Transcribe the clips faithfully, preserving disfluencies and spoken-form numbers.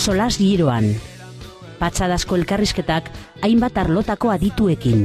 solas giroan. Patxadazko elkarrizketak hainbat arlotako adituekin.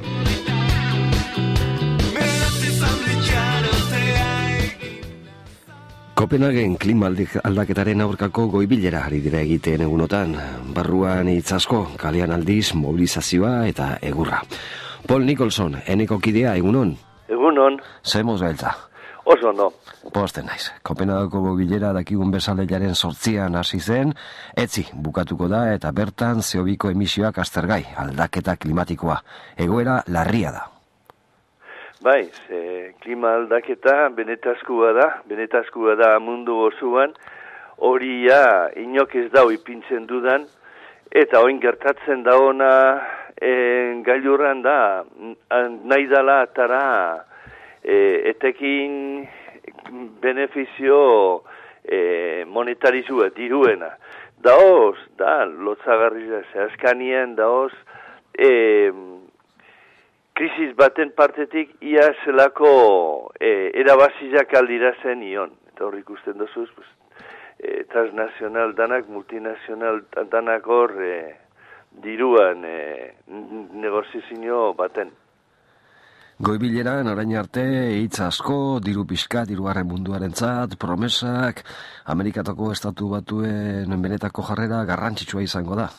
Kopenhagen klima aldaketaren aurkako goibilera ari dira egiten egunotan. Barruan hitz asko, kalean aldiz, mobilizazioa eta egurra. Paul Nicholson, eneko kidea, egunon? Egunon. Zemoz gaitza? Oso ondo. Posten naiz. Kopenhageko gobilera dakigun bezalelaren sortzian hasi zen, etzi bukatuko da eta bertan C O biko emisioak aztergai, aldaketa klimatikoa. Egoera larria da. Bai, ze, klima aldaketa benetazkoa da, benetazkoa da mundu osoan, hori ja inok ez dau ipintzen dudan, eta oin gertatzen da ona e, gailurran da, nahi dala atara e, etekin benefizio e, monetarizua diruena. Daoz, da, lotzagarria zehazkanien, daoz, e, krisis baten partetik ia zelako e, erabazizak aldira zen ion. Eta hor ikusten dozuz, pues, e, transnazional danak, multinazional danak hor e, diruan e, negozizio baten. Goibileran orain arte hitz asko, diru pixka, dirugarren munduarentzat, promesak, Amerikatako estatu batuen benetako jarrera garrantzitsua izango da.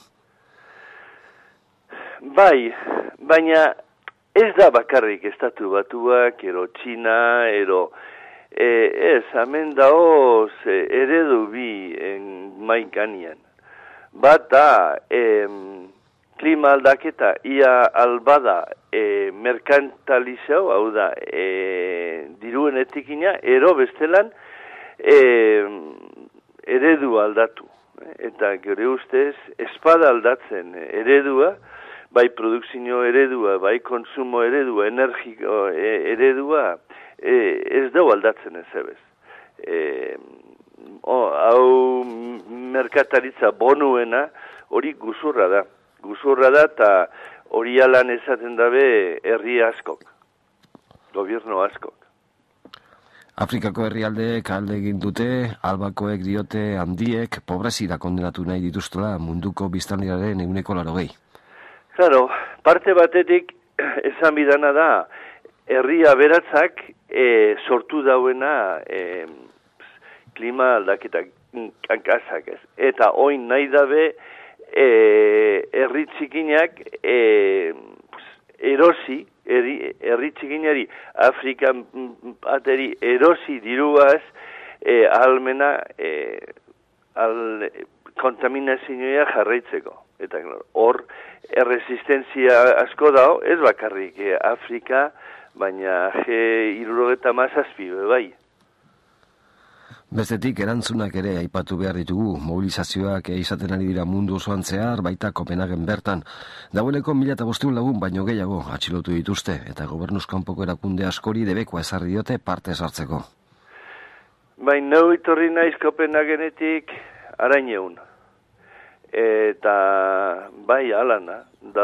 Bai, baina ez da bakarrik estatu batuak, ero Txina, ero e, ez, hemen daoz e, eredu bi en, maikanian. Bat da, em, klima aldaketa ia albada e, merkantalizau, hau da, e, diruen etikina, ero bestelan e, eredu aldatu. Eta gure ustez, espada aldatzen eredua, bai produkzio eredua, bai konsumo eredua, energiko eredua, e, ez dau aldatzen ez ebez. E, oh, hau merkataritza bonuena hori guzurra da. Guzurra da eta hori alan esaten dabe herri askok, gobierno askok. Afrikako herrialdeek alde egin dute, albakoek diote handiek, pobrezira kondenatu nahi dituztela munduko biztanlearen ehuneko laurogei. Claro, parte batetik esan bidana da, herri aberatzak e, sortu dauena e, klima aldaketak kankazak ez. Eta oin nahi dabe, E, herri txikinak e, erosi, herri txikinari Afrikan bateri erosi diruaz e, almena e, al, kontaminazioa jarraitzeko. Eta hor erresistenzia asko dao, ez bakarrik e, Afrika, baina G hirurogeta mazazpi, bai. Bestetik, erantzunak ere aipatu behar ditugu, mobilizazioak izaten ari dira mundu osoan zehar, baita Kopenhagen bertan. Dagoeneko mila eta bosteun lagun baino gehiago atxilotu dituzte, eta gobernuz kanpoko erakunde askori debekoa ezarri diote parte sartzeko. Bai, neu itorri naiz Kopenhagenetik araineun. Eta bai, alana,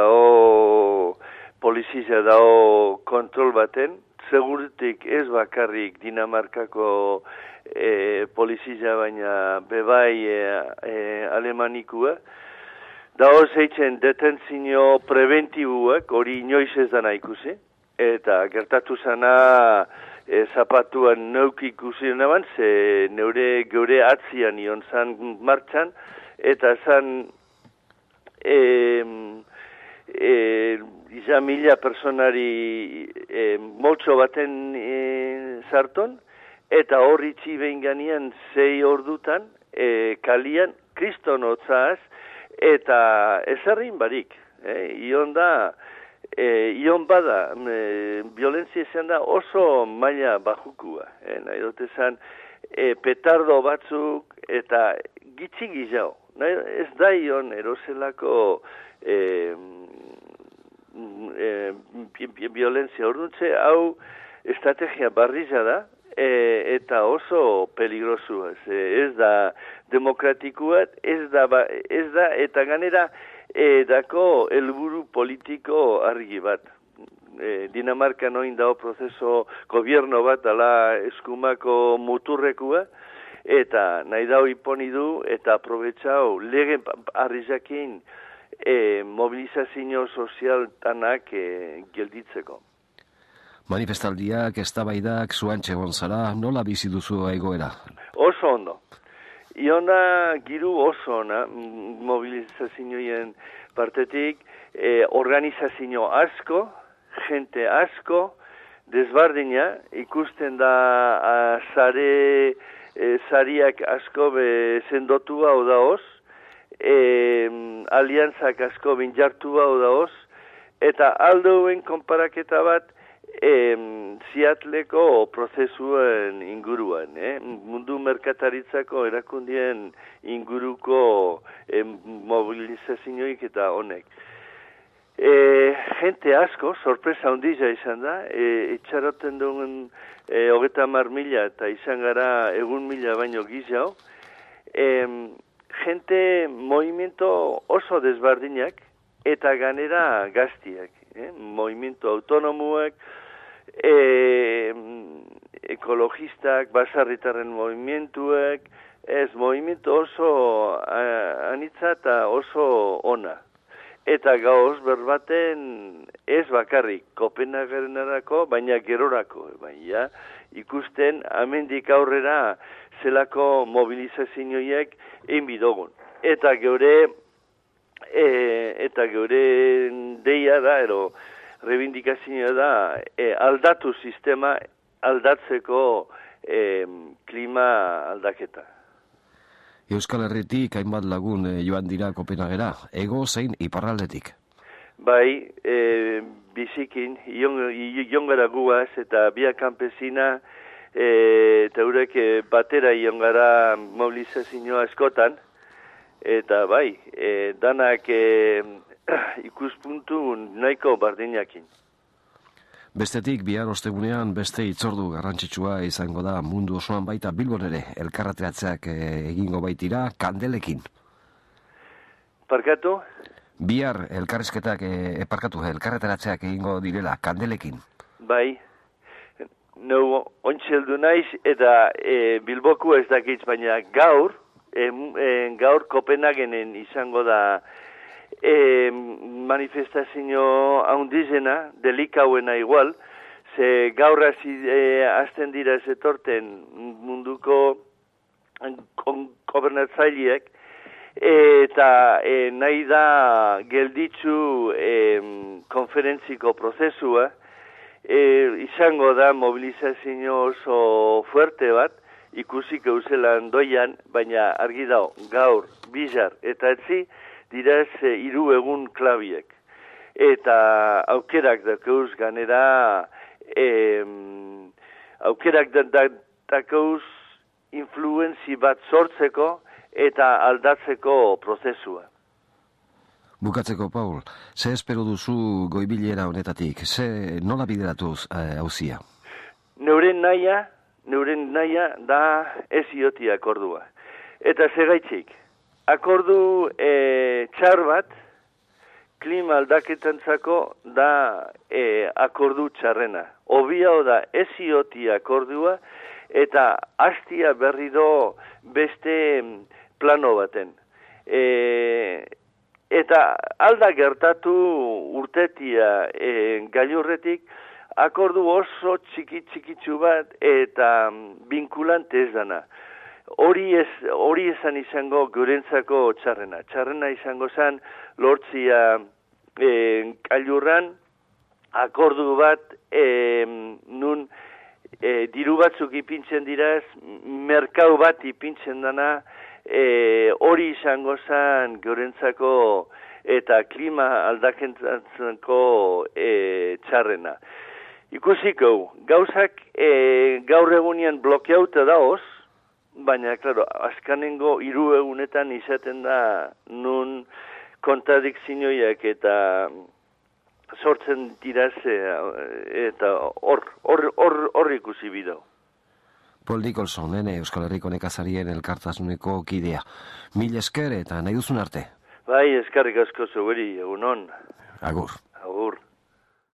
dao polizia dao kontrol baten, segurutik ez bakarrik Dinamarkako E, polizia baina bebai e, e, alemanikua. Da hor zeitzen detentzio preventibuak, hori inoiz ez dana ikusi. Eta gertatu zana e, zapatuan neuk ikusi naban, ze neure geure atzian ion zan martxan, eta zan e, e, izan mila personari e, moltso baten e, sarton, eta horri txibein ganean zei ordutan, e, kalian, kriston otzaz, eta ezarrin barik. E, ion da, e, ion bada, e, violentzia izan da oso maila bajukua. E, nahi dut esan, e, petardo batzuk, eta gitzi gizau. Ez da ion eroselako e, e, violentzia orduntze, hau estrategia barriza da, E, eta oso peligrosu, ez, ez da demokratikuat, ez da, ba, ez da eta ganera e, dako helburu politiko argi bat. E, Dinamarkan oin dao prozeso gobierno bat ala eskumako muturrekua, eta nahi dau iponi du, eta aprobetxau lege arrizakin e, mobilizazio sozialtanak e, gelditzeko. Manifestaldiak, eztabaidak, zuan txegon zara, nola bizi duzu egoera? Oso ondo. Iona giru oso ona mobilizazioen partetik, e, organizazio asko, jente asko, desbardina, ikusten da a, zare, e, zariak asko be sendotua odaoz, e, aliantzak asko binjartua odaoz, eta aldoen konparaketa bat, E, Ziatleko prozesuen inguruan, eh? mundu merkataritzako erakundien inguruko e, mobilizazioik eta honek. E, gente asko, sorpresa handia izan da, e, itxaroten duen e, hogeta mar mila eta izan gara egun mila baino gizau. E, gente movimiento oso desbardinak eta ganera gaztiak. Eh? Movimiento autonomoak, e, ekologistak, basarritarren movimentuak, ez, movimiento oso a, anitza eta oso ona. Eta gauz berbaten ez bakarrik Kopenhagenarako, baina gerorako, baina ikusten amendik aurrera zelako mobilizazioiek egin bidogun. Eta geure E, eta geure deia da, ero, reivindikazioa da, e, aldatu sistema, aldatzeko e, klima aldaketa. Euskal Herritik hainbat lagun e, joan dira Kopenhagera, ego zein iparraldetik? Bai, e, bizikin, ion gara guaz, eta biak kanpesina, e, eta eurek batera ion gara mobilizazioa askotan, eta bai, e, danak e, ikuspuntu nahiko bardinakin. Bestetik, bihar ostegunean beste itzordu garrantzitsua izango da mundu osoan baita Bilbon ere elkarrateatzeak e, egingo baitira kandelekin. Parkatu? Bihar elkarrizketak e, parkatu elkarrateatzeak egingo direla kandelekin. Bai, no, ontseldu naiz eta e, Bilboku ez dakitz, baina gaur, E, e, gaur Kopenhagenen izango da e, manifestazio haundizena, delikauena igual, ze gaur hasi e, azten dira zetorten munduko gobernatzaileak, eta e, nahi da gelditzu e, konferentziko prozesua, e, izango da mobilizazio oso fuerte bat, ikusik euselan doian, baina argi dao, gaur, bizar, eta etzi, diraz e, iru egun klabiek. Eta aukerak dakeuz ganera, e, aukerak dakeuz influenzi bat sortzeko eta aldatzeko prozesua. Bukatzeko, Paul, ze espero duzu goibilera honetatik, ze nola bideratuz hauzia? E, Neuren naia, Neuren naia da ez ioti akordua. Eta segaitzik, akordu e, txar bat, klima aldaketantzako da e, akordu txarrena. Obiao da ez ioti akordua, eta hastia berri do beste plano baten. E, eta alda gertatu urtetia e, gailurretik, akordu oso txiki txikitsu bat eta vinkulante ez dana. Hori ez, hori esan izango gurentzako txarrena. Txarrena izango zen lortzia e, gailurran akordu bat e, nun e, diru batzuk ipintzen diraz, merkau bat ipintzen dana, e, hori izango zen gurentzako eta klima aldakentzako e, txarrena. Ikusiko, gauzak e, gaur egunean blokeauta daoz, baina, klaro, azkanengo hiru egunetan izaten da nun kontradikzioiak eta sortzen diraz eta hor, hor, hor, hor ikusi bidau. Paul Nicholson, nene Euskal Herriko nekazarien elkartasuneko kidea. Mil esker eta nahi duzun arte. Bai, eskarrik asko zuberi, egunon. Agur. Agur.